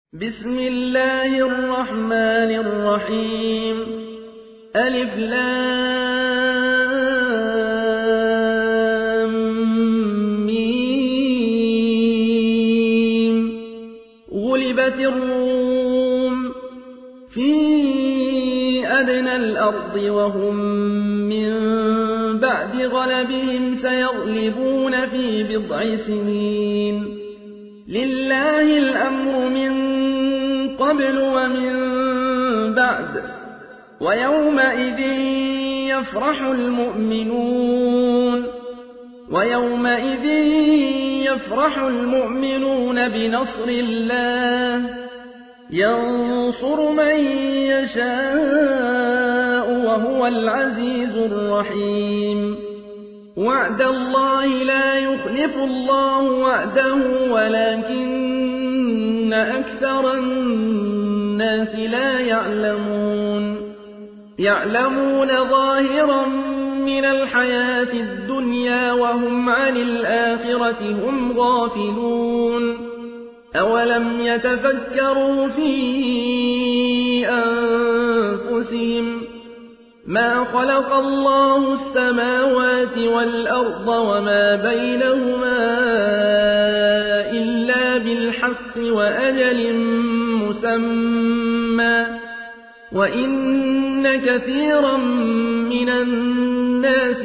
بسم الله الرحمن الرحيم ألف لام ميم غلبت الروم في أدنى الأرض وهم من بعد غلبهم سيغلبون في بضع سنين لله الأمر من قبل ومن بعد ويومئذ يفرح المؤمنون بنصر الله ينصر من يشاء وهو العزيز الرحيم وعد الله لا يخلف الله وعده ولكن أكثر الناس لا يعلمون ظاهرا من الحياة الدنيا وهم عن الآخرة هم غافلون أولم يتفكروا في أنفسهم ما خلق الله السماوات والأرض وما بينهما إلا بالحق وأجل مسمى وإن كثيرا من الناس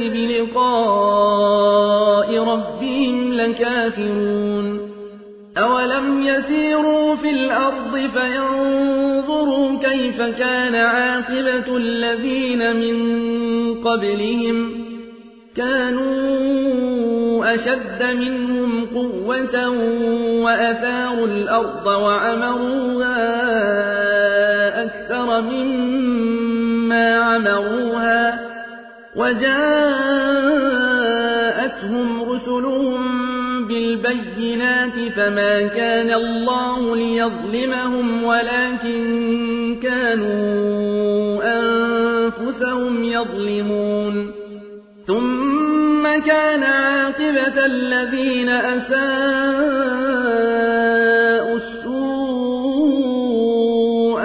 بلقاء ربهم لكافرون أولم يسيروا في الأرض فينظروا كيف كان عاقبة الذين من قبلهم كانوا أشد منهم قوة وأثاروا الأرض وعمروها أكثر مما عمروها وجاءتهم رسلهم بالبينات فما كان الله ليظلمهم ولكن كانوا أنفسهم يظلمون ثم كان عاقبة الذين أساءوا السوء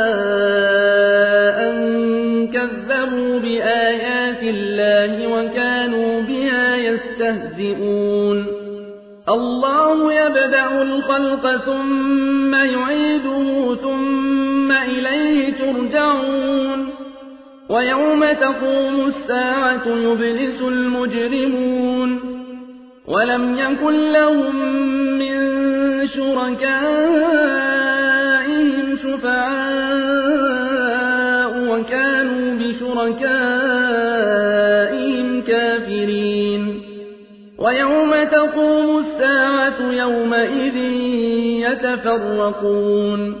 أن كذبوا بآيات الله وكانوا بها يستهزئون الله يبدأ الخلق ثم يعيده ثم إليه ترجعون ويوم تقوم الساعة يبلس المجرمون ولم يكن لهم من شركائهم شفعاء وكانوا بشركائهم كافرين ويوم تقوم الساعة يومئذ يتفرقون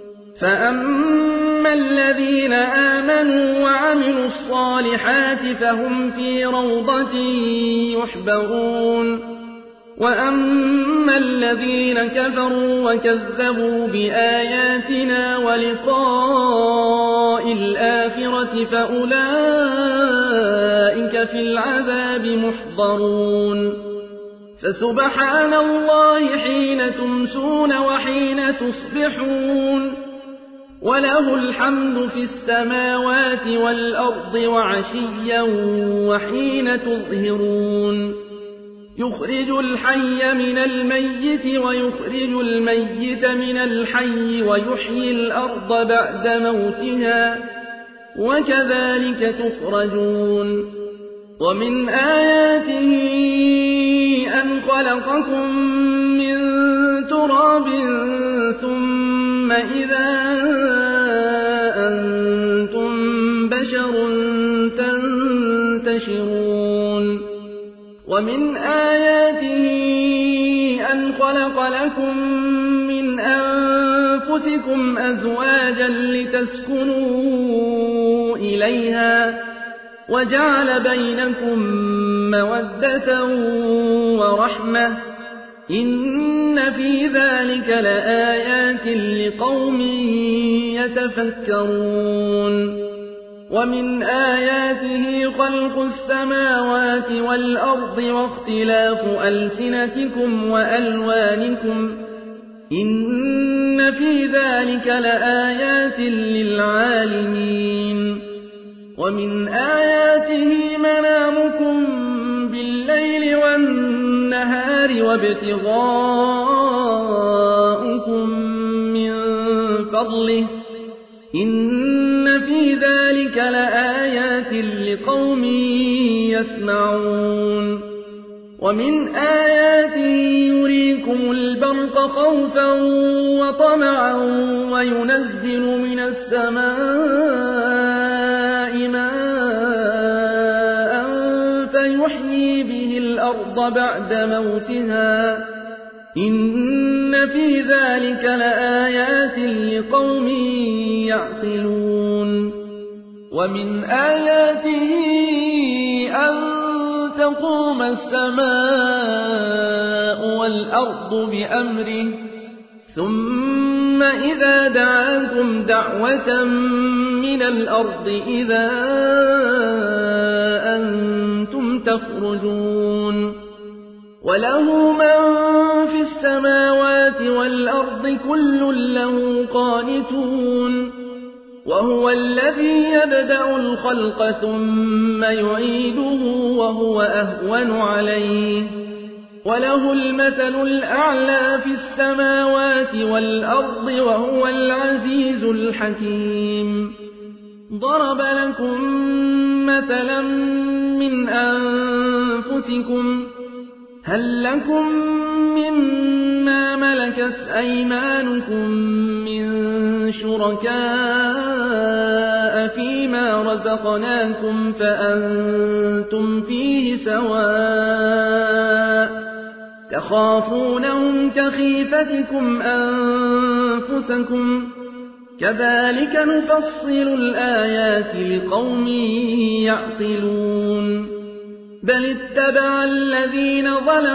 فأما الذين آمنوا وعملوا الصالحات فهم في روضة يحبرون وأما الذين كفروا وكذبوا بآياتنا ولقاء الآخرة فأولئك في العذاب محضرون فسبحان الله حين تمسون وحين تصبحون وله الحمد في السماوات والأرض وعشيا وحين تظهرون يخرج الحي من الميت ويخرج الميت من الحي ويحيي الأرض بعد موتها وكذلك تخرجون ومن آياته أن خلقكم من تراب ثم إذا أنتم بشر تنتشرون ومن آياته أن خلق لكم من أنفسكم أزواجا لتسكنوا إليها وجعل بينكم مودة ورحمة إن في ذلك لآيات لقوم يتفكرون ومن آياته خلق السماوات والأرض واختلاف ألسنتكم وألوانكم إن في ذلك لآيات للعالمين ومن آياته منامكم بالليل والنهار وابتغاؤكم من فضله إن في ذلك لآيات لقوم يسمعون ومن آياته يريكم البرق خوفا وطمعا وينزل من السماء ماء فيحيي به الأرض بعد موتها إن في ذلك لآيات لقوم يعقلون ومن آياته أن تقوم السماء والأرض بأمره ثم إذا دعاكم دعوة من الأرض إذا أنتم تخرجون وله من في السماوات والأرض كل له قانتون وهو الذي يبدأ الخلق ثم يعيده وهو أهون عليه وله المثل الأعلى في السماوات والأرض وهو العزيز الحكيم ضرب لكم مثلا من أنفسكم هل لكم مما ملكت أيمانكم من شركاء فيما رزقناكم فأنتم فيه سواء تخافونهم كخيفتكم أنفسكم كذلك نفصل الآيات لقوم يعقلون بل اتبع الذين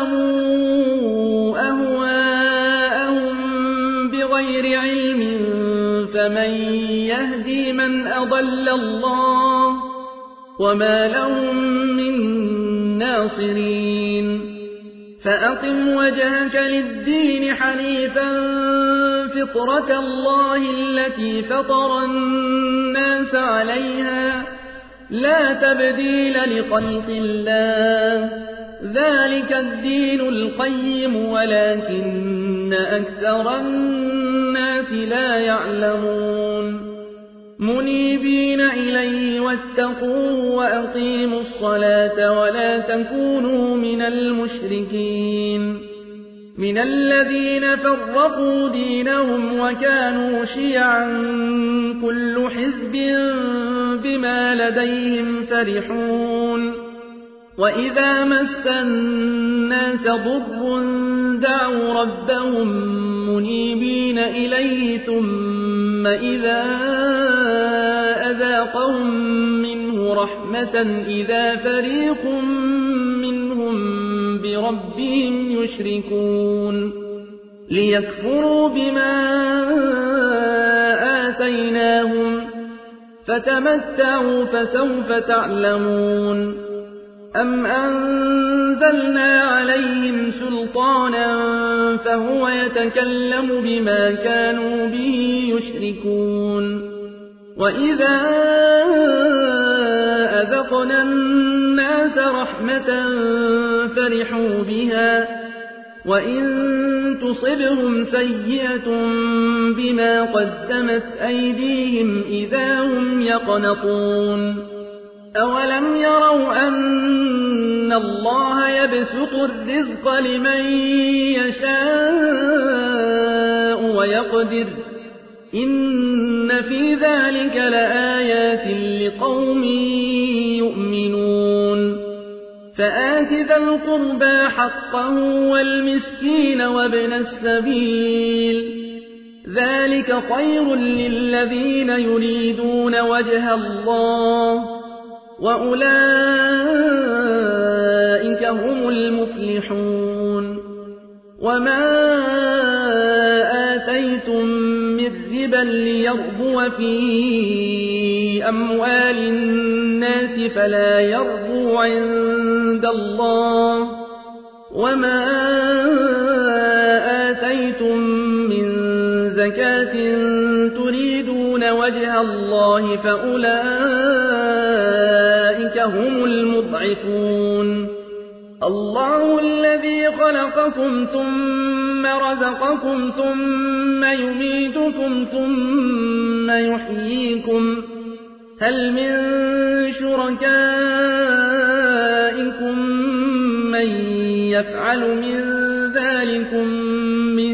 ظلموا أهواءهم بغير علم فمن يهدي من أضل الله وما لهم من ناصرين فأقم وجهك للدين حنيفا فطرة الله التي فطر الناس عليها لا تبديل لخلق الله ذلك الدين القيم ولكن أكثر الناس لا يعلمون منيبين إليه واتقوه وأقيموا الصلاة ولا تكونوا من المشركين من الذين فرقوا دينهم وكانوا شيعا كل حزب بما لديهم فرحون وإذا مس الناس ضر دعوا ربهم منيبين إليه ثم إذا أذاقهم منه رحمة إذا فريق منهم بربهم يشركون ليكفروا بما آتيناهم فتمتعوا فسوف تعلمون أم أنزلنا عليهم سلطانا فهو يتكلم بما كانوا به يشركون وإذا أذقنا الناس رحمة فرحوا بها وإن تصبهم سيئة بما قدمت أيديهم إذا هم يقنطون أولم يروا أن الله يبسط الرزق لمن يشاء ويقدر إن في ذلك لآيات لقوم يؤمنون فآت ذا القربى حقه والمسكين وابن السبيل ذلك خير للذين يريدون وجه الله وأولئك هم المفلحون وما آتيتم من ربا ليربو في أموال الناس فلا يربو عند الله وما آتيتم من زكاة تريدون وجه الله فأولئك هم المضعفون الله الذي خلقكم ثم رزقكم ثم يميتكم ثم يحييكم هل من شركائكم من يفعل من ذلكم من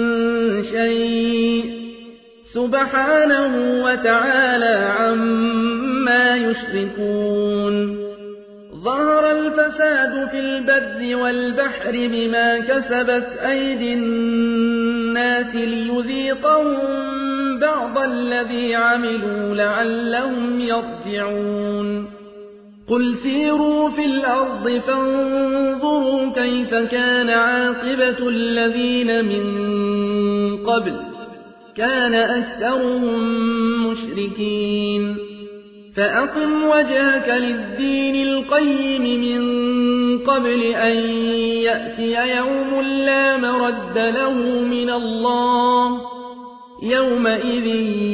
شيء سبحانه وتعالى عما يشركون ظهر الفساد في البر والبحر بما كسبت أيدي الناس ليذيقهم بعض الذي عملوا لعلهم يرجعون قل سيروا في الأرض فانظروا كيف كان عاقبة الذين من قبل كان أكثرهم مشركين فأقم وجهك للدين القيم من قبل أن يأتي يوم لا مرد له من الله يومئذ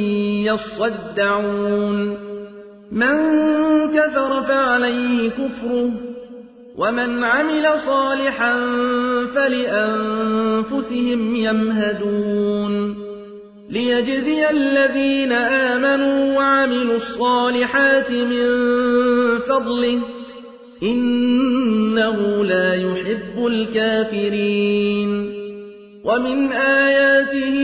يصدعون من كفر فعليه كفره ومن عمل صالحا فلأنفسهم يمهدون ليجزي الذين آمنوا وعملوا الصالحات من فضله إنه لا يحب الكافرين ومن آياته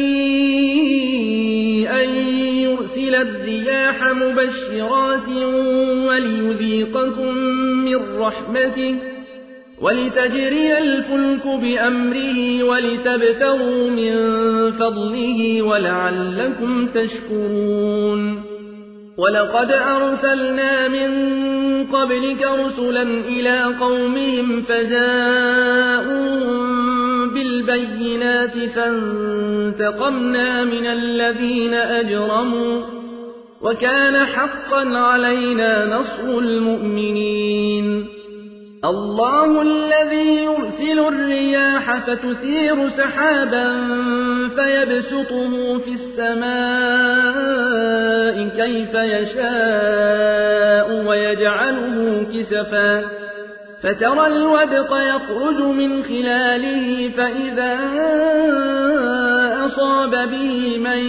أن يرسل الرياح مبشرات وليذيقكم من رحمته ولتجري الفلك بأمره ولتبتغوا من فضله ولعلكم تشكرون ولقد أرسلنا من قبلك رسلا إلى قومهم فجاءوهم بالبينات فانتقمنا من الذين أجرموا وكان حقا علينا نصر المؤمنين الله الذي يرسل الرياح فتثير سحابا فيبسطه في السماء كيف يشاء ويجعله كسفا فترى الودق يخرج من خلاله فإذا أصاب به من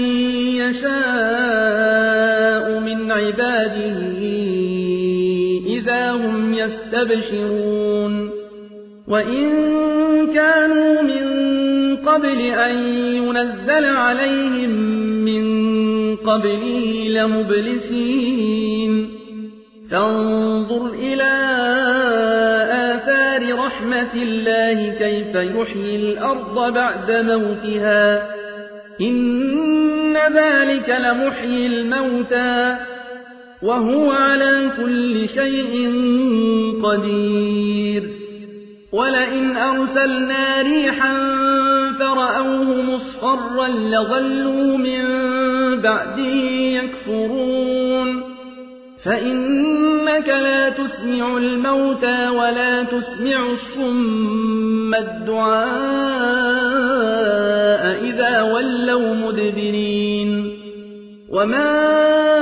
يشاء من عباده إذا هم يستبشرون وإن كانوا من قبل أن ينزل عليهم من قبله لمبلسين فانظر إلى آثار رحمة الله كيف يحيي الأرض بعد موتها إن ذلك لمحيي الموتى وهو على كل شيء قدير ولئن أرسلنا ريحا فرأوه مصفرا لظلوا من بعده يكفرون فإنك لا تسمع الموتى ولا تسمع الصم الدعاء إذا ولوا مدبرين وما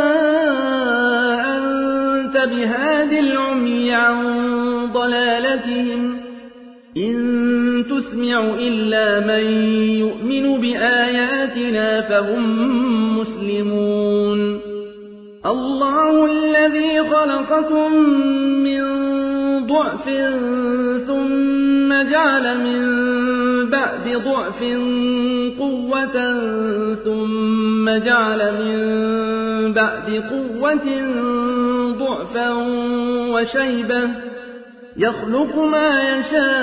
أنت بهاد العمي عن ضلالتهم إن تسمع إلا من يؤمن بآياتنا فهم مسلمون الله الذي خلقكم من ضعف ثم جعل من بعد ضعف قوة ثم جعل من بعد قوة ضعفا وشيبة يخلق ما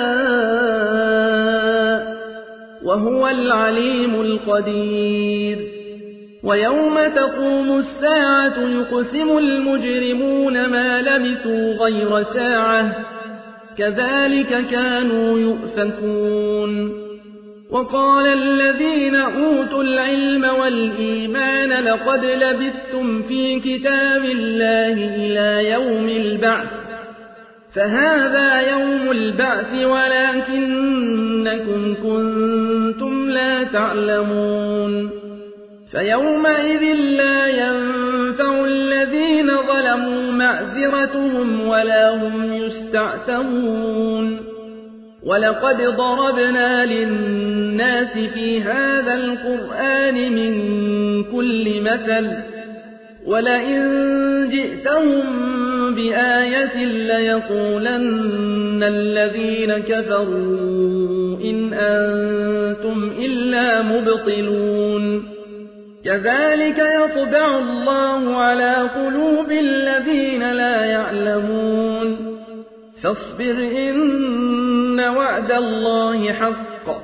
يشاء وهو العليم القدير ويوم تقوم الساعة يقسم المجرمون ما لبثوا غير ساعة كذلك كانوا يؤفكون وقال الذين أوتوا العلم والإيمان لقد لبثتم في كتاب الله إلى يوم البعث فهذا يوم البعث ولكنكم كنتم لا تعلمون فيومئذ لا ينفع الذين ظلموا معذرتهم ولا هم يستعتبون ولقد ضربنا للناس في هذا القرآن من كل مثل ولئن جئتهم بآية ليقولن الذين كفروا إن أنتم إلا مبطلون كذلك يطبع الله على قلوب الذين لا يعلمون فاصبر إن وعد الله حق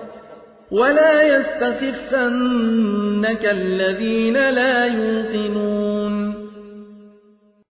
ولا يستخفنك الذين لا يوقنون